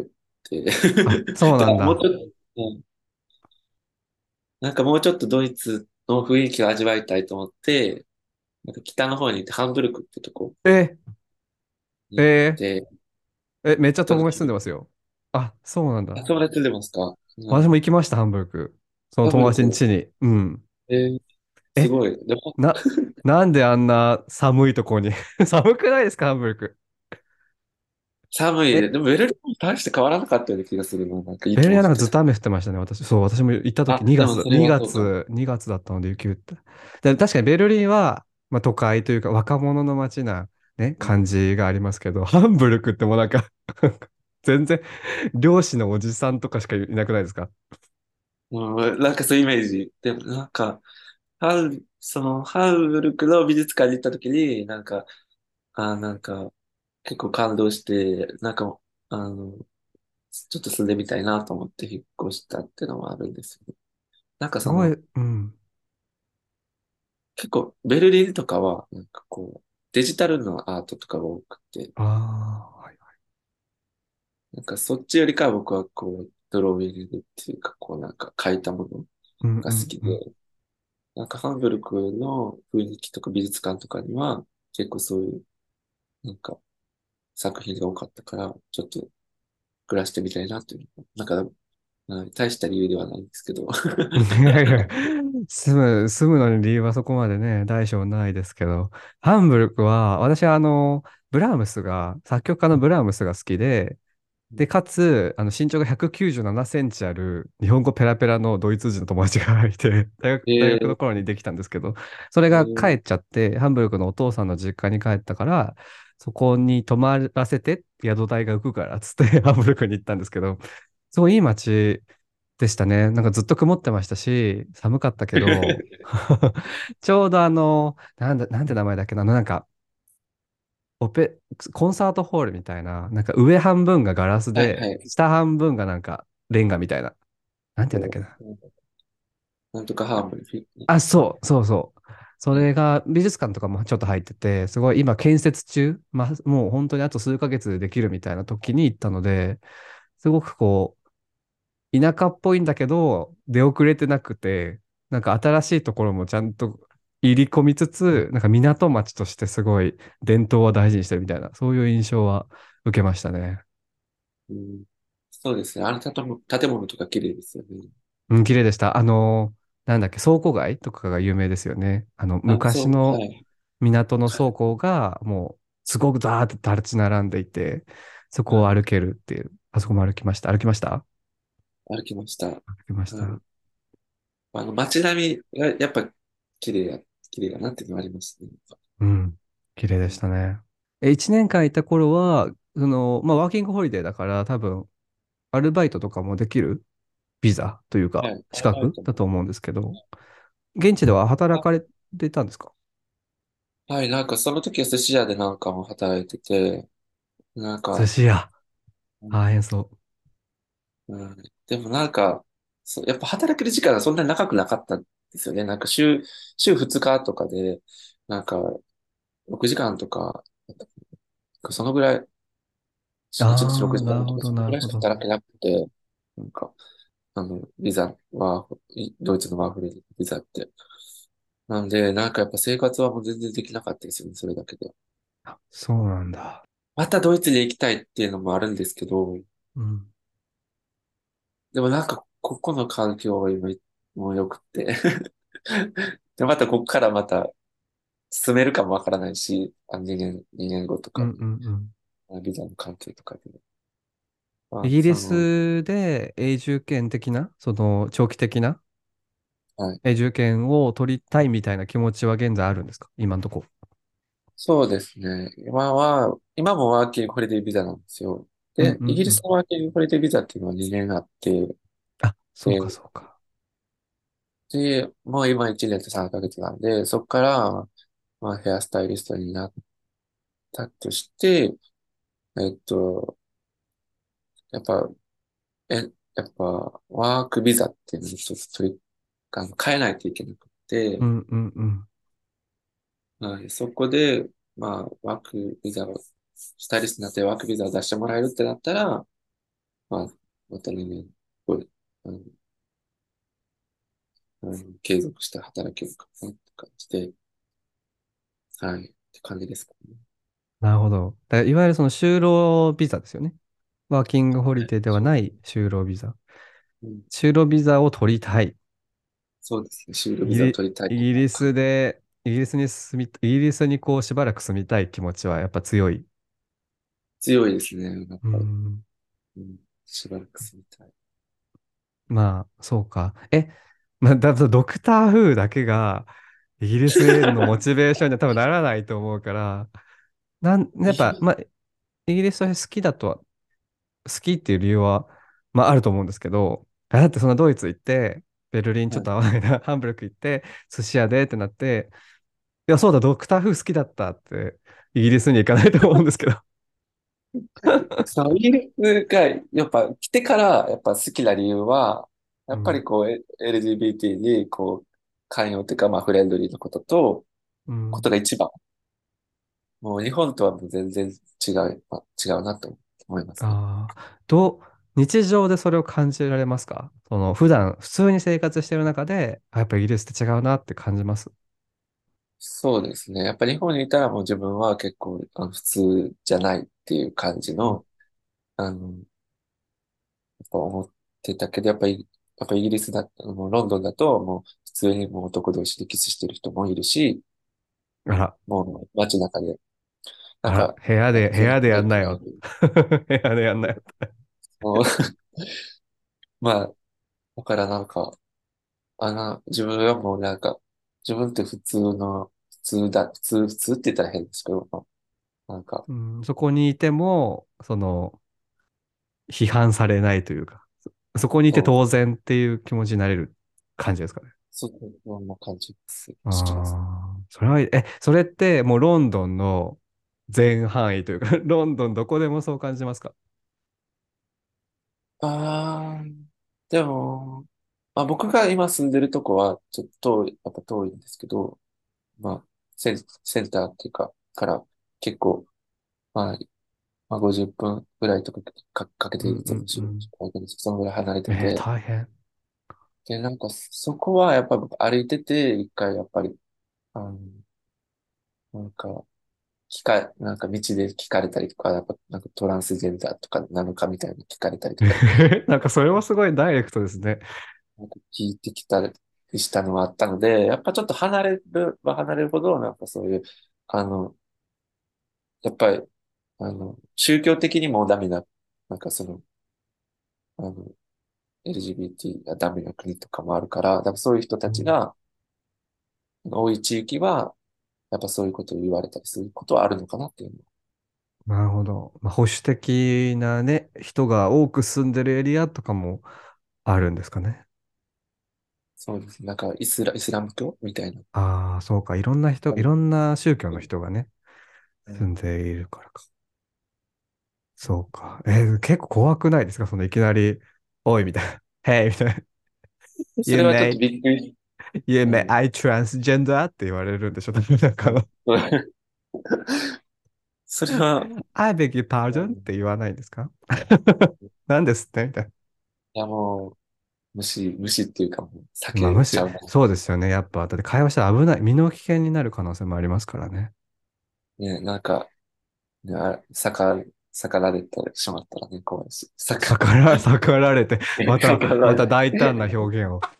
あ、そうでなんだ。 もうちょっと、うんなんかもうちょっとドイツの雰囲気を味わいたいと思って、なんか北の方に行ってハンブルクってとこえ、 に行っえて、 ー、え、めっちゃ友達住んで行った時に、 ますよ。あ、そうなんだ。 あ、友達住んでますか？はい。 私も行きました、ハンブルク。そのハンブ友ルク、 達ん家に。うん。 えーすえ、 ごい。でも、 な、なんであんな寒いとこに寒くないですか、ハンブルク？ 寒いで。 え、 でもベルリンも大して変わらなかったような気がするな。なんかベルリンは雪も降ってた。 なんかずっと雨降ってましたね、私。そう、私も行った時あ、で 2月、 もそれは 2 そうかも。 月、にがつだったので雪降った。で、確かにベルリンは、まあ、都会というか若者の街な、ね、 うん、 感じがありますけど、ハンブルクってもうなんか全然漁師のおじさんとかしかいなくないですか？ うん、なんかそういうイメージ。でもなんか、ハウ、その、ハウルクの美術館に行った時に、なんか、あー、なんか、結構感動して、なんか、あの、ちょっと住んでみたいなと思って引っ越したっていうのもあるんですよね。なんかすごい、 その、 うん。 結構、ベルリンとかは、なんかこう、デジタルのアートとかが多くて、 ああ、はい。 なんかそっちよりかは僕はこう、ドローイングっていうか、こうなんか描いたものうんうが好きで、 んうん。 なんかハンブルクの雰囲気とか美術館とかには、結構そういう、なんか作品が多かったから、ちょっと暮らしてみたいなっていうのが、なんか、はい、大した理由ではないんですけど。 いやいや、住む、住むのに理由はそこまでね、大小ないですけど、ハンブルクは、私はあの、ブラームスが、作曲家のブラームスが好きで、で、かつ、あの、身長がひゃくきゅうじゅうななセンチある、日本語ペラペラのドイツ人の友達がいて、大学、大学のえー、 頃にできたんですけど、それえー、 が帰っちゃって、ハンブルクのお父さんの実家に帰ったから、そこに泊まらせて、宿代が浮くから、つってハンブルクに行ったんですけど、すごいいい街でしたね。なんかずっと曇ってましたし、寒かったけど、ちょうどあの、なんだ、なんて名前だっけな、あのなんか、オペ、コンサートホールみたいな、なんか上半分がガラスで、 はいはい。 下半分がなんかレンガみたいな。なんて言うんだっけな。 なんとかハーブル。 あ、そう、そうそう。それが美術館とかもちょっと入ってて、すごい今建設中、まあ、もう本当にあと数ヶ月でできるみたいな時に行ったので、すごくこう、田舎っぽいんだけど、出遅れてなくて、なんか新しいところもちゃんと入り込みつつ、なんか港町としてすごい伝統を大事にしてるみたいな、そういう印象は受けましたね。 うん、そうですね。あの建物、建物とか綺麗ですよね。 うん、綺麗でした。あの、なんだっけ、倉庫街とかが有名ですよね。あの、 あ、そう、は昔のい。 港の倉庫がもう、すごくダーって立ち並んでいて、そこをはい。 歩けるっていう、あそこも歩きました。歩きました？ 歩きました。 歩きましはい。 た。 あの、街並みがやっぱ綺麗や、綺麗だなっていうのはありますね。 うん。綺麗でしうん、 たね。え、一年間いた頃は、その、まあ、ワーキングホリデーだから、多分、アルバイトとかもできるビザというか、 はい。ア資ルバイトも。 格だと思うんですけど、現地では働かれてたんですか？ はい、なんかその時は寿司屋でなんかも働いてて、なんか、 寿司屋。 うん、 大変そうん、でもなんか、そう、やっぱ働ける時間がそんなに長くなかったんですよね。なんか週、週ふつかとかで、なんかろくじかんとか、そのぐらい、 う。 いちにち6 ああ、 時間とか、 なるほど、 そのぐらいしなるほど。 か働けなくて、なんか、あの、ビザは、いドイツのワーホリビザって。なんで、なんかやっぱ生活はもう全然できなかったですよね、それだけで。 あ、そうなんだ。 またドイツに行きたいっていうのもあるんですけど、 うん。 でもなんか、ここの環境は今、もう良くって。で、またここからまた進めるかもわからないし、あ、にねん、にねんごとうんかに、 うんうん。 あビザの関係とかで。まあ、 イギリその、 スで永住権的な、その長期的なはい。 永住権を取りたいみたいな気持ちは現在あるんですか？今のところ。 そうですね。今は、今もワーキングホリデービザなんですよ。 うんで、イギリスうんうん。 のワーキングホリデービザっていうのはにねんあって、 あ、そうかで、 そうか。 で、もう今いちねんとさんかげつなんで、そこから、まあ、ヘアスタイリストになったとして、えっと、やっぱ、え、やっぱ、ワークビザっていうのを一つ取り、あの変えないといけなくて、 うんうんうん。 はい、そこで、まあ、ワークビザを、スタイリストになってワークビザを出してもらえるってなったら、まあ、またにねん、こう、あの、あの継続して働けるかなって感じで、はい、って感じですかね。 なるほど。だいわゆるその就労ビザですよね。ワーキングホリはい、 デーではそう、 ない就労ビザ。 うん、 就労ビザを取りたい。 そうですね。就労ビザをイギリ、 取りたいとイギリスか。 で、イギリスに住み、イギリスにこうしばらく住みたい気持ちはやっぱ強い？ 強いですね。やっうぱり、 ん。 うん、しばらく住みたい。 まあ、そうか。え、まあ、だとドクターフーだけがイギリスへのモチベーションには多分ならないと思うから、なん、やっぱ、まあ、イギリスは好きだとは、好きっていう理由は、まああると思うんですけど、あだってそんなドイツ行って、ベルリンちょっはい。 と合わないな、ハンブルク行って、寿司屋でってなって、いや、そうだ、ドクターフー好きだったって、イギリスに行かないと思うんですけど。 そのイギリスが、やっぱ来てからやっぱ好きな理由は、やっぱりうん。 こう、エルジービーティー にこう、寛容というか、まあフレンドリーなことと、 うん。 ことが一番。もう日本とはもう全然違う、まあ、違うなと思いますね。 ああ、どう、日常でそれを感じられますか？その、普段、普通に生活してる中で、あ、やっぱイギリスって違うなって感じます？ そうですね。やっぱり日本にいたらもう自分は結構あの普通じゃないっていう感じうん。 の、あの、やっぱ思ってたけど、やっぱり、やっぱイギリスだ、もうロンドンだともう普通にもう男同士でキスしてる人もいるし、 あら、 もう街中で、なんあら、 か、 部屋で、 あの部屋で全然可愛やんなよ。 くない。 部屋でやんなよ。 もうまあ、だからなんか、あの、自分はもうなんか、自分って普通の、普通だ、普通、普通って言ったら変ですけど、なんか、 うん、そこにいても、その、批判されないというか、そそこにいてそう、 当然っていう気持ちになれる感じですかね。 そんな感じですします。 ああ、それは、え、それってもうロンドンの全範囲というか、ロンドンどこでもそう感じますか？ ああ、でも、まあ、僕が今住んでるとこは、ちょっと遠い、やっぱ遠いんですけど、まあ、セン、センターっていうか、から結構、まあ、まあ、ごじゅっぷんぐらいとかか、かけてうんういつも仕事んうん。 行くんですけど、そのぐらい離れてえー、 て、 大変。 で、なんか、そこはやっぱり僕歩いてて、一回やっぱり、 あの、なんか、聞か、なんか道で聞かれたりとか、やっぱなんかトランスジェンダーとかなのかみたいに聞かれたりとかで、 なんかそれもすごいダイレクトですね。 なんか聞いてきたりしたのはあったので、やっぱちょっと離れるは離れるほど、なんかそういう、あの、やっぱり、あの、宗教的にもダメな、なんかその、あの、エルジービーティー がダメな国とかもあるから、だからそういう人たちが多い地域は、やっぱそういうことを言われたりすることはあるのかなっていうのは。 なるほど。まあ、保守的なね、人が多く住んでるエリアとかもあるんですかね。 そうですね。なんかイスラ、イスラム教みたいな。 ああ、そうか。いろんな人、いろんな宗教の人がね、住んでいるからか。そうか。えー結構怖くないですか？そのいきなり、おい、みたいな。Hey! みたいな。 そ You れはちょっと may, びっくり。 you う may ん。 I transgender? って言われるんでしょ？なんかあの、 うん。それは、 I beg your う pardon? っん、 て言わないんですか？何ですってみたいいやもう、無視、無視っていうかもう、避な。まあ、もし、 けちゃうかそうですよね。やっぱ、だって会話したら危ない。身の危険になる可能性もありますからね。 ら。ね、なんか、ね、あ逆、逆られてしまったらね、怖いし。逆、 逆ら、逆られて、また、 逆られ、 また大胆な表現を。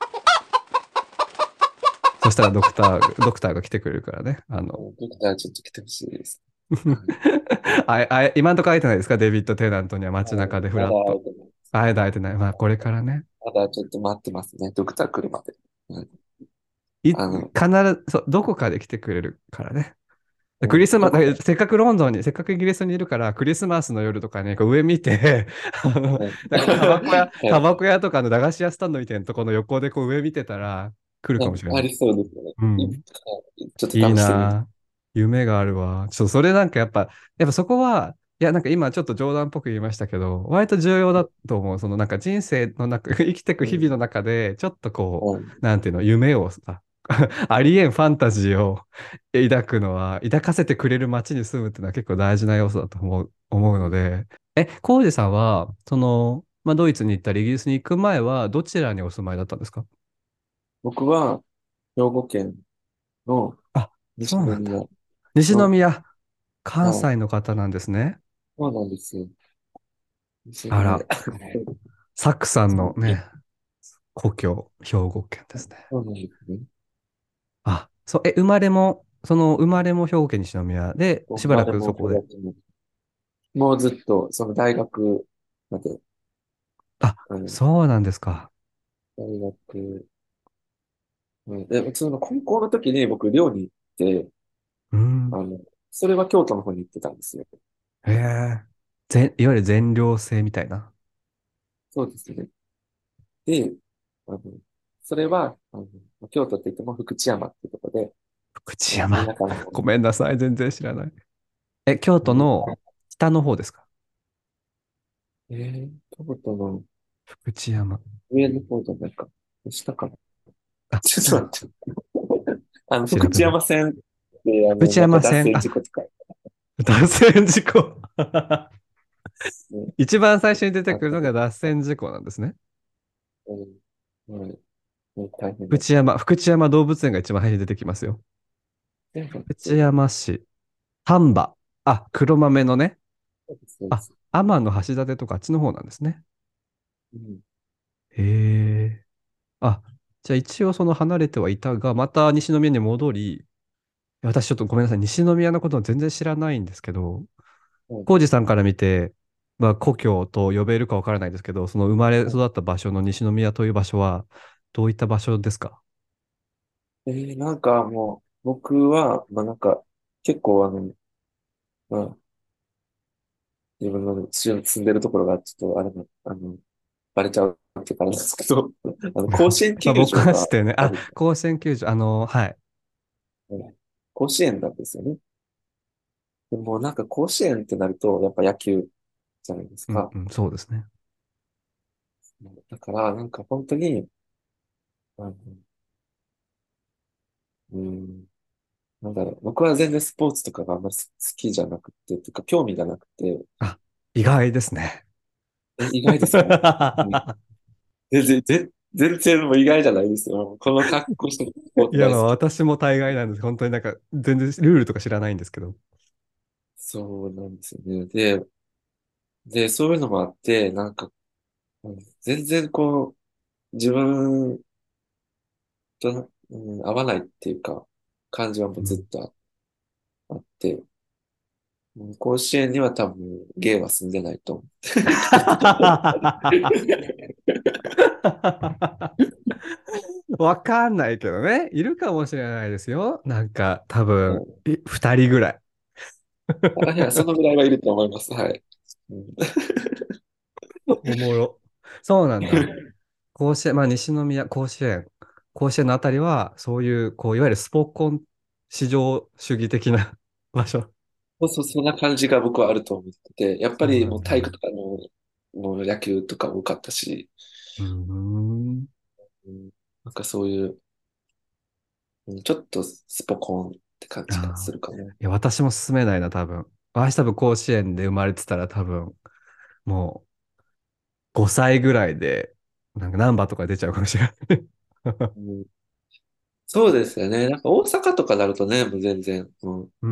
そしたらドクター、ドクターが来てくれるからね。あの、 ドクターちょっと来てほしいです。はい。 あ、あ、今んとこ会えてないですか？デビッド・テナントには街中でフまだラッと。 会えてないです。 会えて会えてない。まあ、これからね。 まだちょっと待ってますね。ドクター来るまで。うん、 い、必あの、 ず、そう、どこかで来てくれるからね。 うん、 クリスマス、 どこか、 せっかくロンドンに、せっかくイギリスにいるから、クリスマスの夜とかね、こう上見て、あの、 うん。 なんかタバコ屋、 はい。 タバコ屋とかの駄菓子屋スタンドみたいなところの横でこう上見てたら、来るかもしれない。 ありそうですね。いうん。 ちょっいいと試してみる。 なぁ。夢があるわ。ちょっとそれなんかやっぱ、やっぱそこは、いやなんか今ちょっと冗談っぽく言いましたけど、割と重要だと思う。そのなんか人生の中、生きていくうん。 日々の中で、ちょっとこうん。 う、なんていうの、夢をさ、ありえんファンタジーを抱くのは、抱かせてくれる街に住むっていうのは結構大事な要素だと思う、思うので、え、コウジさんは、その、まあ、ドイツに行ったりイギリスに行く前は、どちらにお住まいだったんですか？ 僕は、兵庫県のあ、そうなんだ。 西宮西の、 宮、関はい。 西の方なんですね。 そうなんですよ。西宮。 あら、サクさんそう、 のね、故郷、兵庫県ですね。 そうなんですね。 あ、そう、え、生まれも、その生まれも兵庫県西宮で、しばら生まれもくそこで。 育ちも、もうずっと、その大学まで、 あ、 あの、 そうなんですか。 大学、うん、で、その高校の時に僕、寮に行って、 うん。 あの、それは京都の方に行ってたんですよ。 へえ。ぜ、いわゆる全寮制みたいな。 そうですね。で、あの、それは、あの、京都って言っても福知山っていうところで、 福あの、田知山。 舎の方ごに、 めんなさい、全然知らない。え、京都うんの北の方ですか？ えー、京都の福知山。 上の方じゃないか。下かな。 あ、 ちうん、 ょっと待って。あの、福知調べます。 山線って、あの、 福知なんか脱山線、あ、 線事故とか、 脱線事故。 ね、 一番最初に出てあったりくるのが脱とか、 線事故なんですね。 うん、はい、ね、大変だった。 福知山、福知山動物園が一番最初に出てきますよ。 で、そ福知山市、丹波。あ、黒豆のね。 うです、そうであ、 す。 天橋立とかあっちの方なんですね。 うん、 へえ。あ、じゃあ一応その離れてはいたが、また西宮に戻り、私ちょっとごめんなさい。西宮のことを全然知らないんですけど、 はい。 浩二さんから見て、まあ故郷と呼べるかわからないですけど、その生まれはい。 育った場所の西宮という場所は、どういった場所ですか？ えー、なんかもう、僕は、まあなんか、結構あの、まあ、自分の住住んでるところがちょっとあれな、あの、バレちゃうっていうかあれなんですけど、あの、甲子園球まあ僕場がはしてね、あ、 ある、 甲子園球場、あの、はい。 ね、甲子園なんですよね。でもなんか甲子園ってなると、やっぱ野球じゃないですか。 うんうん、そうですね。 だから、なんか本当に、あの、うん、なんだろう、僕は全然スポーツとかがあんまり好きじゃなくて、というか興味がなくて、 あ、意外ですね。 え、意外ですか？うん、全然、 全然もう意外じゃないですよ。この格好してスポーいや、まあツ大好き。 私も大概なんです。本当になんか全然ルールとか知らないんですけど。 そうなんですよね。で、で、そういうのもあって、なんか、うん全然こう、自分と、うん、合わないっていうか、感じはもううん。 ずっとあって、うん甲子園には多分、ゲイは住んでないと思ってたと思う。 わかんないけどね。いるかもしれないですよ。なんか多分、 うんい二人ぐらい。 あ、いや、そのぐらいはいると思います。はい。うん、 おもろ。そうなんだ。甲子園、まあ西宮、甲子園、甲子園のあたりは、そういう、こう、いわゆるスポコン市場主義的な場所。 そうそう、そんな感じが僕はあると思ってて、やっぱそうりなんだ。 もう体育とかの、もう野球とか多かったし、 うーん。 うん、なんかそういう、うんちょっとスポコンって感じがああ。 するかな。 いや、私も進めないな、多分。私多分甲子園で生まれてたら多分、もうごさいぐらいで、なんかナンバーとか出ちゃうかもしれない。 うん、そうですよね。なんか大阪とかなるとね、もう全然、うん、 うん。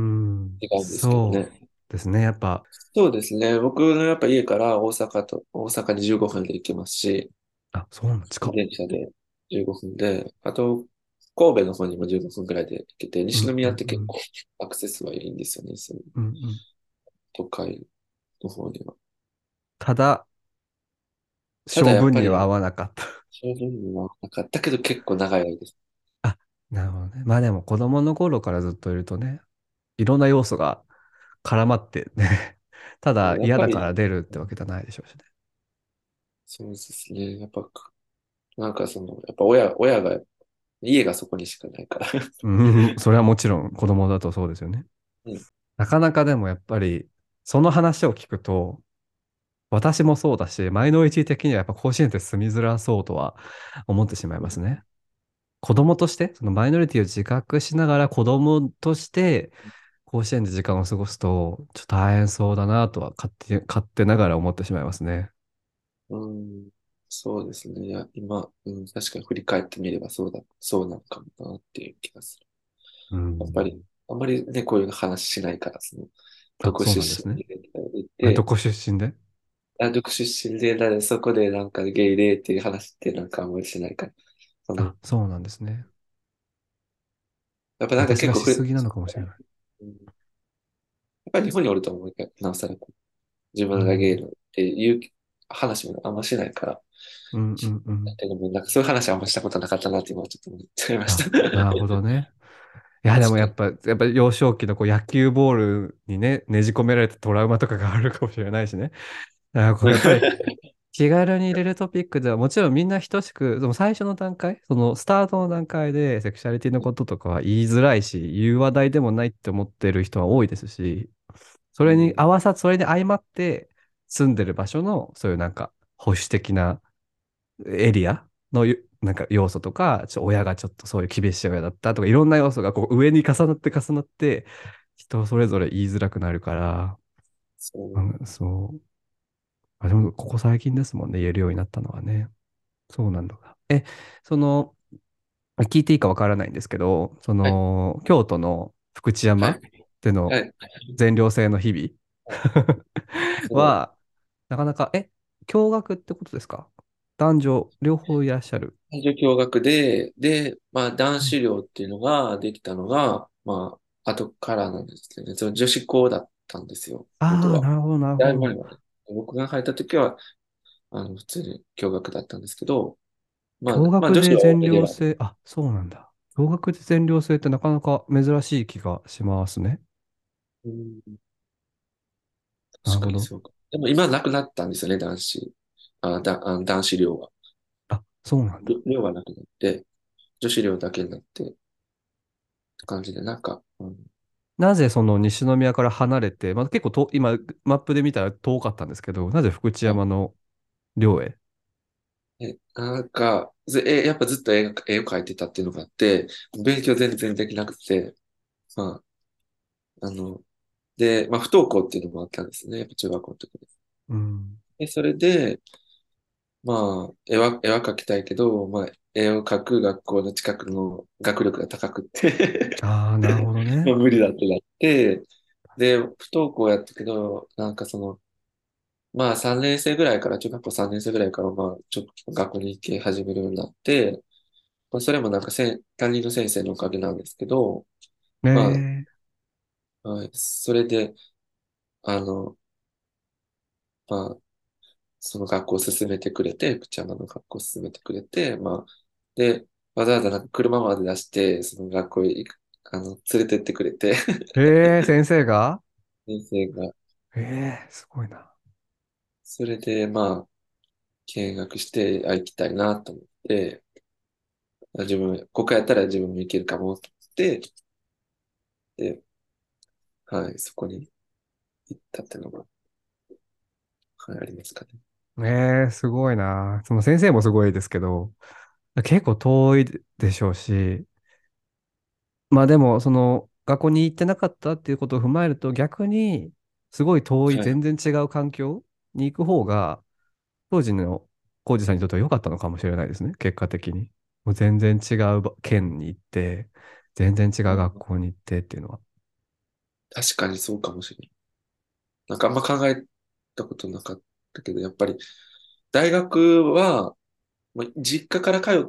違うんですけどそね。 うですね。やっぱ、 そうですね。僕のやっぱ家から大阪と、大阪にじゅうごふんで行けますし、 あ、そうなん近っ。 電車でじゅうごふんで、あと、神戸の方にもじゅうごふんくらいで行けて、 うん西宮ってうんうん。 結構アクセスはいいんですよね、そういううんうん。 都会の方には。 ただ、 ただ性やっぱり、 分には合わなかった。 正直にはなかったけど結構長い間です。 あ、なるほどね。まあでも子供の頃からずっといるとね、いろんな要素が絡まってね、ただ嫌だかやっぱり、 ら出るってわけじゃないでしょうしね。 そうですね。やっぱ、なんかその、やっぱ親、親が、家がそこにしかないから。 うん、それはもちろん子供だとそうですよね。 うん。 なかなかでもやっぱり、その話を聞くと、私もそうだし、マイノリティ的にはやっぱ甲子園って住みづらそうとは思ってしまいますね。子供として、そのマイノリティを自覚しながら子供として甲子園で時間を過ごすと、ちょっと大変そうだなとは勝手、勝手ながら思ってしまいますね。 うん、そうですね。いや、今、うん、確かに振り返ってみればそうだ、そうなのかもなっていう気がする。 うやっぱり、 ん。 あんまりね、こういう話しないから、その、どあ、 こ出そうなんですね。 身で言って、 あ、どこ出身で？ あ、どこ出身で、だそこでなんかゲイでっていう話ってなんかあんまりしないから。その、 あ、そうなんですね。 やっぱなんか私が結構ふ、 しすぎなのかもしれない。 うんやっぱり日本におると思うけど、なおさらこう自分がゲイうん。 のっていう話もあんましないから、 うんうんうん。 だけども、なんかそういう話あんましたことなかったなって今ちょっと思っちゃいましあ、 た。 なるほどね。いや、でも確かに。 やっぱ、やっぱ幼少期のこう野球ボールにね、ねじ込められたトラウマとかがあるかもしれないしね。だからこうやっぱり気軽に入れるトピックではもちろんみんな等しく、その最初の段階、そのスタートの段階でセクシャリティのこととかは言いづらいし、言う話題でもないって思ってる人は多いですし、それにうん、 合わさ、それに相まって住んでる場所のそういうなんか保守的なエリアのゆなんか要素とか、ちょ親がちょっとそういう厳しい親だったとか、いろんな要素がこう上に重なって重なって、人それぞれ言いづらくなるから、 そう、 うん、そう。あ、でも、ここ最近ですもんね、言えるようになったのはね。そうなんだ。え、その、聞いていいかわからないんですけど、そはい、 の、京都の福知山はい、 でのはい。 全寮制の日々 そう、 は、なかなか、え、共学ってことですか？男女両方いらっしゃる？ 男女共学で、で、まあ男うん。 子寮っていうのができたのが、まあ後からなんですけどね、その女子校だったんですよ、元ああ、 は。 なるほど、なるほど。 だいぶ前はね。僕が入った時は、あの、普通に共学だったんですけど、まあ、 共まあ女子は多学で全めでは、 寮制、あ、そうなんだ。共学で全寮制ってなかなか珍しい気がしますね。 うん、 なるほど。 確かにそうか。でも今なくなったんですよね、男子。あ、だ、あ男子寮は。 あ、そうなんだ。 寮寮がなくなって、女子寮だけになって、って感じで、なんか、うん、 なぜその西宮から離れて、まあ、結構と、今、マップで見たら遠かったんですけど、なぜ福知はい。 山の寮へ？ え、なんか、ずえ、やっぱずっと絵が、絵を描いてたっていうのがあって、勉強全然できなくて、まあ、あの、で、まあ、不登校っていうのもあったんですね。やっぱ中学校の時に。 うん。 で、それで、 まあ、絵は、絵は描きたいけど、まあ、絵を描く学校の近くの学力が高くってああ、なるほどね。 まあ無理だってなって、で、不登校やったけど、なんかその、まあさんねん生ぐらいから、中学校さんねん生ぐらいから、まあ、ちょっと学校に行き始めるようになって、まあ、それもなんかせん、担任の先生のおかげなんですけど、まええあ、はい、それで、あの、まあ、その学校を進めてくれて、福知山の学校を進めてくれて、まあ、で、わざわざなんか車まで出して、その学校へ行く、あの、連れてってくれて、 ええ先生が先生が、 ええすごいな。 それで、まあ、見学して、あ、行きたいなと思って、あ自分、ここやったら自分も行けるかもと思って、で、はい、そこに行ったっていうのが、はい、ありますかね。 ええすごいな。その先生もすごいですけど、結構遠いでしょうし、まあでも、その、学校に行ってなかったっていうことを踏まえると、逆に、すごい遠い、 はい。 全然違う環境に行く方が、当時の浩二さんにとっては良かったのかもしれないですね、結果的に。もう全然違うば県に行って、全然違う学校に行ってっていうのは。 確かにそうかもしれない。なんかあんま考えたことなかったけど、やっぱり、大学は、まあ実家から通って、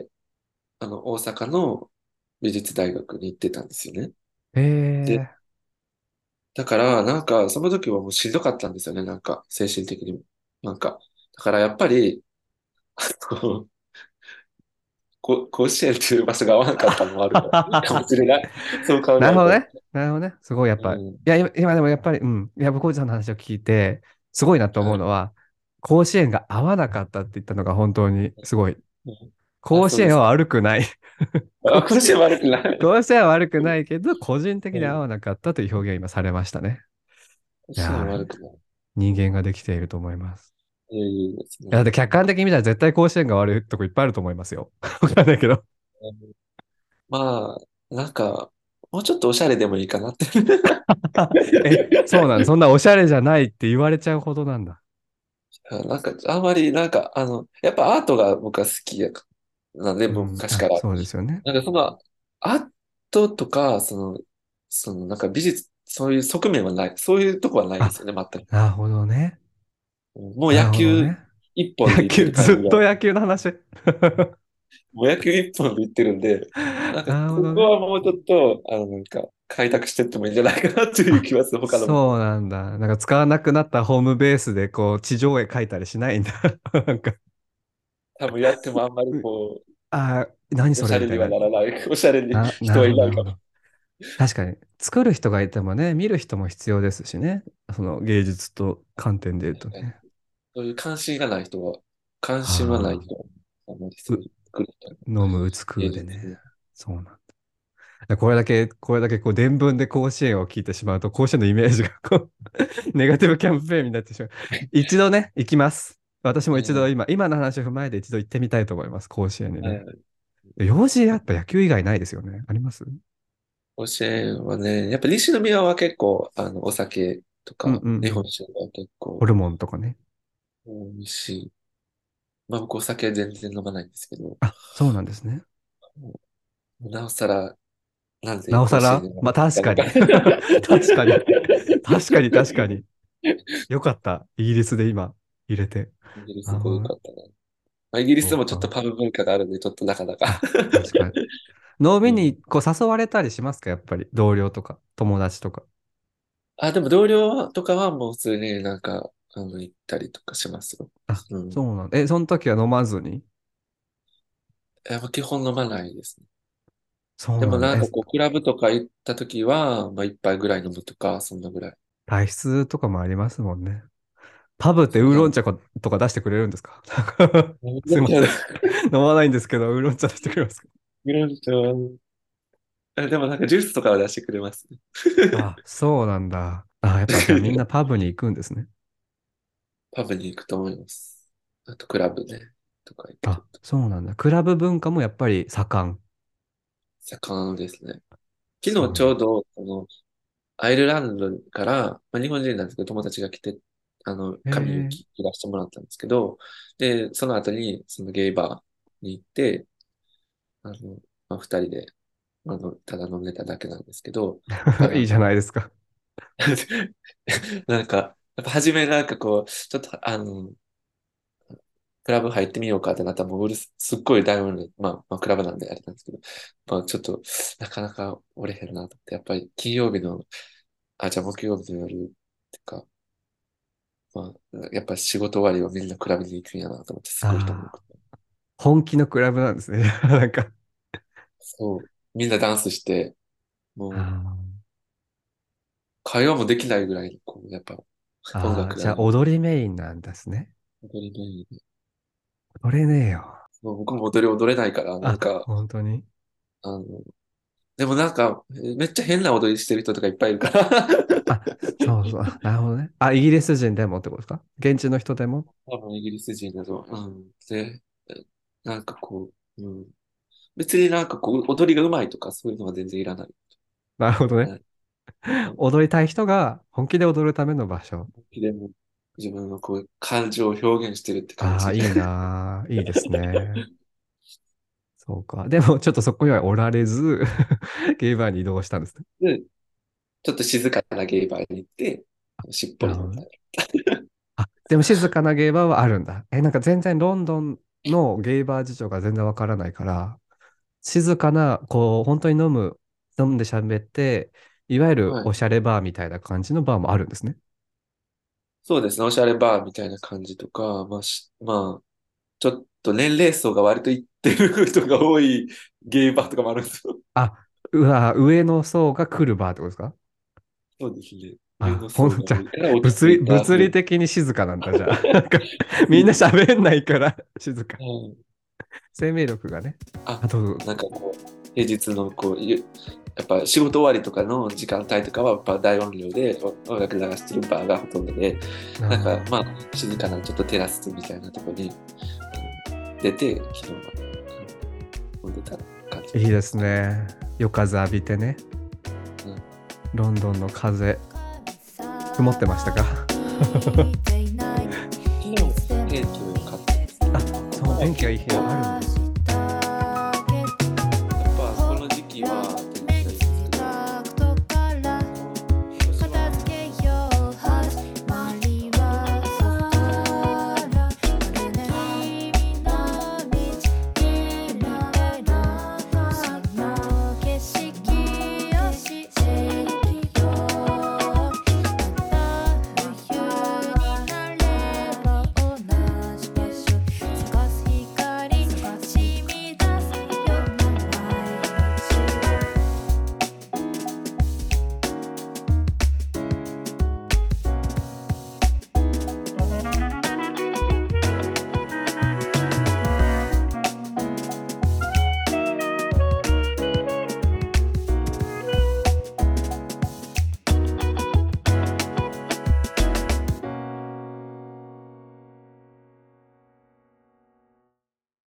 あの、大阪の美術大学に行ってたんですよね。で、 ええだから、なんか、その時はもうしんどかったんですよね、なんか、精神的にも。なんか、だからやっぱり、あのこ甲子園っていう場所が合わなかったのもあるかもしれない。そう考えると。 なるほどね。なるほどね。すごいやっぱ、いうん。 や、今今でもやっぱり、うん。いや、僕、浩二さんの話を聞いて、すごいなとはい。 思うのは、甲子園が合わなかったって言ったのが本当にすごい。 うんあ、 甲子園はそうですか。 悪くない。 あ、甲子園甲子園、 悪くない。 甲子園は悪くないけど、個人的に合うん。 わなかったという表現を今されましたね。 甲子園いやー、 悪くない。 人間ができていると思います。 いやいいですね。 いや、だって客観的に見たら絶対甲子園が悪いとこいっぱいあると思いますよ。わかんないけど。 うんまあ、なんか、もうちょっとおしゃれでもいいかなって。 え、そうなんだ。そんなおしゃれじゃないって言われちゃうほどなんだ。 なんか、あんまり、なんか、あの、やっぱアートが僕は好きやなんで、 うん。あ、 昔から。 そうですよね。 なんか、その、アートとか、その、その、なんか美術、そういう側面はない。そういうとこはないですよあ、 ね、全く。 なるほどね。 もうなる野球ほどね。 一本でいって野球、 る感じが、 ずっと野球の話。 もう野球一本でいってるんで、なんか、 なるほこどね。 こはもうちょっと、あの、なんか、開拓していってもいいんじゃないかなっていうあ、 気はする、他のも。 そうなんだ。なんか使わなくなったホームベースでこう地上絵描いたりしないんだ。なんか、 多分やってもあんまりこう、 あー、何おしゃれにはそれみたいな。 ならない。おしゃれにな、な人るほど、 はいないかも。 なるほど。確かに、作る人がいてもね、見る人も必要ですしね。その芸術と観点で言うとね。 そういう関心がない人は、関心はないあ人は、あんまりあ、 そうう、 いう作る人は飲む、打つ、食芸うでね。 術に。 そうなんだ。これだけ、これだけこう伝聞で甲子園を聞いてしまうと、甲子園のイメージがこうネガティブキャンペーンになってしまう。一度ね、行きます。私も一度うん今、今の話を踏まえて一度行ってみたいと思います。甲子園にね。 はいはい用事やっぱ野球以外ないですよね。あります甲子園はね、やっぱ西宮は結構、あの、お酒とうんか、日本うんうん。 酒が結構ホルモンとかね。 美味しい。まあ僕お酒全然飲まないんですけど、 あ、そうなんですね。 なおさら、なんでなおさ甲子園らまあになったのか。 確かに。確かに。確かに確かに。よかった。イギリスで今入れて。 イギリスでよなるほどね。 かったな。まあ、イギリスもちょっとそうか。 パブ文化があるんで、ちょっとなかなかあ、確かに。飲みにうん。 こう誘われたりしますかやっぱり。同僚とか、友達とか。 あ、でも同僚とかはもう普通になんか、あの、行ったりとかしますよ。 あ、 うん。 そうなんだ。え、その時は飲まずにやっぱ基本飲まないですね。でもそうなんだ。え、 なんかこう、クラブとか行った時は、まあ一杯ぐらい飲むとか、そんなぐらい。 体質とかもありますもんね。パブってウーそうなんだ。 ロン茶とか出してくれるんですか飲すいません。 んじゃう飲まないんですけど、ウーロン茶出してくれますかグランチはあでもなんかジュースとかは出してくれますね。 あ、そうなんだ。あ、やっぱじゃあみんなパブに行くんですね。 パブに行くと思います。あとクラブね、とか行くあ、 と。 そうなんだ。クラブ文化もやっぱり盛ん。 盛んですね。昨日ちょうそうなんだ。 ど、あの、アイルランドから、まあ、日本人なんですけど、友達が来てあの、 へ髪をえ。 切らしてもらったんですけど、で、その後に、そのゲイバーに行って、あの、まあ、二人で、あの、ただ飲んでただけなんですけど、やっぱいいじゃなんかないですか。 なんか、やっぱ初めなんかこう、ちょっとあの、クラブ入ってみようかってなったらもううるす、すっごい大音量、まあ、まあ、クラブなんであれなんですけど、まあ、ちょっと、なかなか折れへんなと思って、やっぱり金曜日の、あ、じゃあ木曜日の夜ってか、まあ、やっぱ仕事終わりはみんなクラブに行くんやなと思って、すごい人も多ああ、 くて。 本気のクラブなんですね。なんか。 そう、みんなダンスして、 あもう、 ー会話もできないぐらい、こう、やっぱ、音あー、じゃあ楽がいい。 踊りメインなんですね。 踊りのいいね。 踊れねえよ。 もう僕も踊り踊れないから、なんあ、 か、 本当に。 あの、でもなんか、めっちゃ変な踊りしてる人とかいっぱいいるからあ、そうそう。なるほどね。あ、イギリス人でもってことですか？現地の人でも？ 多分イギリス人だと。うん。で、なんかこう、うん。別になんかこう、踊りが上手いとかそういうのは全然いらない。 なるほどね。 はい。うん。 踊りたい人が本気で踊るための場所。 でも、自分のこう、感情を表現してるって感ああ、 じ。 いいなー。いいですね。そうか。でも、ちょっとそこにはおられずゲイバーに移動したんですね。 で、ちょっと静かなゲイバーに行って、しっぽなるほどね。 り飲んだり。 あ、でも静かなゲイバーはあるんだ。え、なんか全然ロンドンのゲイバー事情が全然わからないから、静かな、こう、本当に飲む、飲んで喋って、いわゆるはい。 おしゃれバーみたいな感じのバーもあるんですね。 そうですね。おしゃれバーみたいな感じとか、まあし、まあ、ちょっと年齢層が割といってる人が多いゲイバーとかもあるんですよ。 あ、うわ、上の層が来るバーってことですか？ そうですね。上あ、 のほん、じゃあ、 層が多いから落ち物理、 着いた物理ゲイ。 的に静かなんだ、じゃあ。なんか、みんなついてる。 喋んないから静か。 はい。 生命力がね。 あ、 あと、 なんかこう、平日のこう、ゆやっぱ仕事終わりとかの時間帯とかはやっぱ大音量で音楽流してるバーがほとんどで、なんかまああ静かなちょっとテラスみたいなところに出て、昨日は飲んでた感じー、いいでですね。 すね。夜風浴びてね。 うん、 ロンドンの風、曇ってましたか？ 昨日天気が良かったですね。 あ、そう、天気がいい日があるんだ。